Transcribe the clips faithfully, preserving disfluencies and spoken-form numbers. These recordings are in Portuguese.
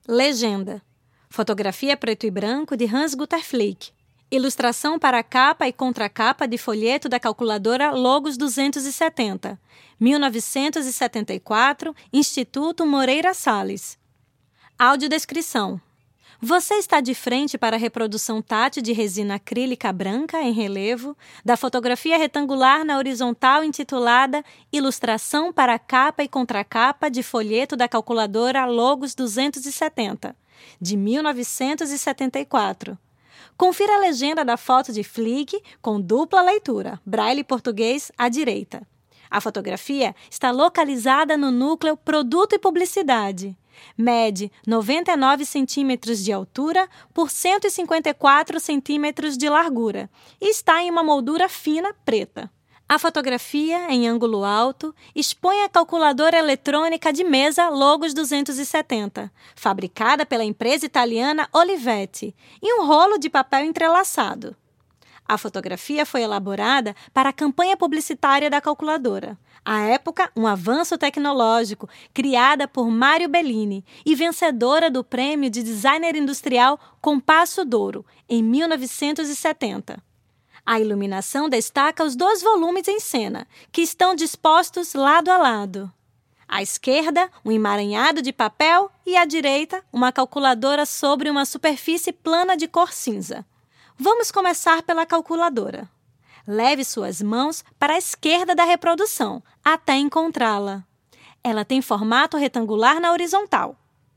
Legenda. Fotografia preto e branco de Hans-Gutter Flick. Ilustração para a capa e contracapa de folheto da calculadora Logos duzentos e setenta. mil novecentos e setenta e quatro, Instituto Moreira Salles. Audiodescrição. Você está de frente para a reprodução tátil de resina acrílica branca em relevo da fotografia retangular na horizontal intitulada Ilustração para a capa e contracapa de folheto da calculadora Logos duzentos e setenta, de mil novecentos e setenta e quatro. Confira a legenda da foto de Flick com dupla leitura, braille português à direita. A fotografia está localizada no núcleo Produto e Publicidade. Mede noventa e nove centímetros de altura por cento e cinquenta e quatro centímetros de largura e está em uma moldura fina preta. A fotografia, em ângulo alto, expõe a calculadora eletrônica de mesa Logos duzentos e setenta, fabricada pela empresa italiana Olivetti, e um rolo de papel entrelaçado. A fotografia foi elaborada para a campanha publicitária da calculadora. À época, um avanço tecnológico, criada por Mário Bellini e vencedora do prêmio de designer industrial Compasso d'Ouro, em mil novecentos e setenta. A iluminação destaca os dois volumes em cena, que estão dispostos lado a lado. À esquerda, um emaranhado de papel e à direita, uma calculadora sobre uma superfície plana de cor cinza. Vamos começar pela calculadora. Leve suas mãos para a esquerda da reprodução, até encontrá-la. Ela tem formato retangular na horizontal.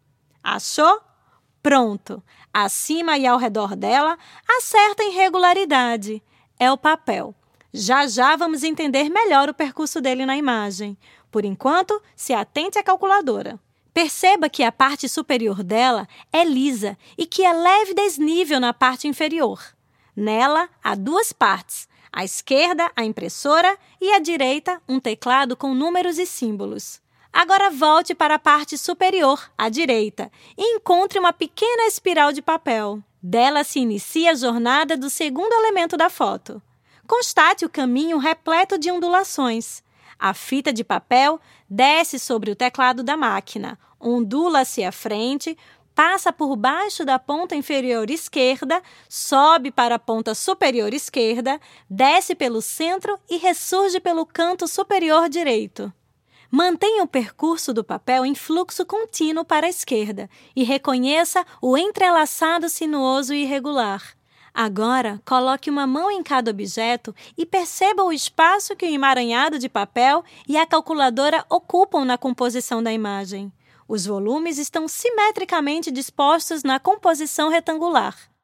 Achou? Pronto! Acima e ao redor dela, há certa irregularidade. É o papel. Já já vamos entender melhor o percurso dele na imagem. Por enquanto, se atente à calculadora. Perceba que a parte superior dela é lisa e que é leve desnível na parte inferior. Nela, há duas partes. À esquerda, a impressora e à direita, um teclado com números e símbolos. Agora volte para a parte superior, à direita, e encontre uma pequena espiral de papel. Dela se inicia a jornada do segundo elemento da foto. Constate o caminho repleto de ondulações. A fita de papel desce sobre o teclado da máquina, ondula-se à frente, passa por baixo da ponta inferior esquerda, sobe para a ponta superior esquerda, desce pelo centro e ressurge pelo canto superior direito. Mantenha o percurso do papel em fluxo contínuo para a esquerda e reconheça o entrelaçado sinuoso e irregular. Agora, coloque uma mão em cada objeto e perceba o espaço que o emaranhado de papel e a calculadora ocupam na composição da imagem. Os volumes estão simetricamente dispostos na composição retangular.